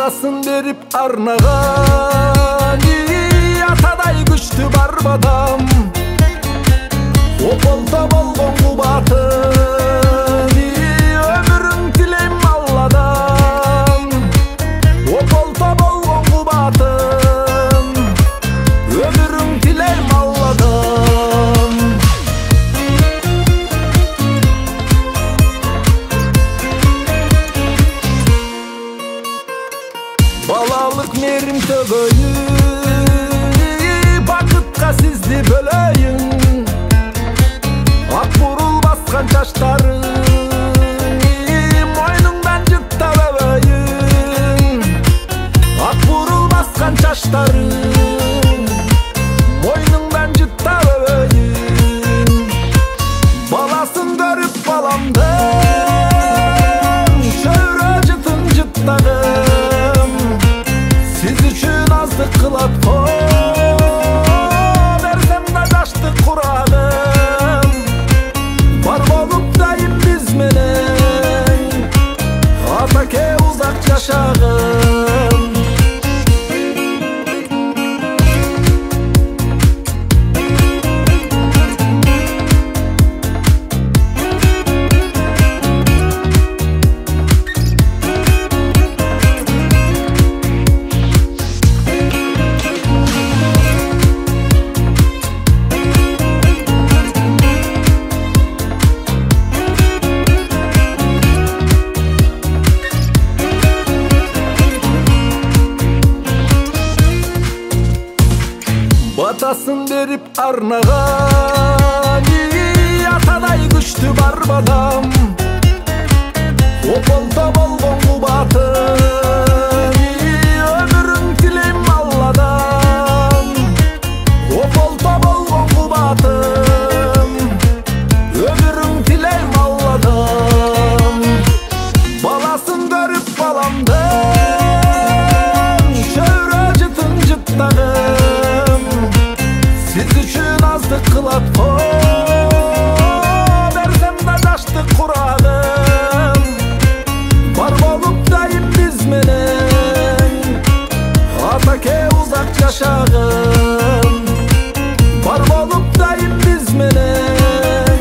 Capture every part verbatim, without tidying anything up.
Батасын берип арнаган атадай күчтүү бар бадам. Ополто болгон кубатын өмүрүң тилейм Алладан. Ополто болгон кубатын өмүрүң тилейм Алладан. Балалык мээрим төгөйүн, бакытка сизди бөлөйүн. Ак бурул баскан чачтарың мойнуңдан жыттап өбөйүн. Ак бурул баскан чачтарың мойнуңдан жыттап өбөйүн. Баласын көрүп баламдын шөйрө жытын жыттагым. Siz üçün azdık kılat ko, versem de taştık kurağım. Var bolup dayım biz menen, atake uzak yaşağım. Батасын берип арнаган атадай күчтүү бар бадам. Ополто болгон кубатын өмүрүң тилейм Алладан. Ополто болгон кубатын өмүрүң тилейм Алладан. Баласын көрүп баламдын шөйрө жытын жыттагым. Siz üçün azdık kılat ko, versem de taştık kurağım. Var bolup dayım biz menen, atake uzak yaşağım. Var bolup dayım biz menen,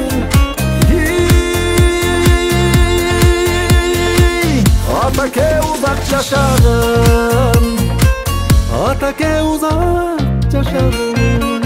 atake uzak yaşağım. Atake uzak yaşağım.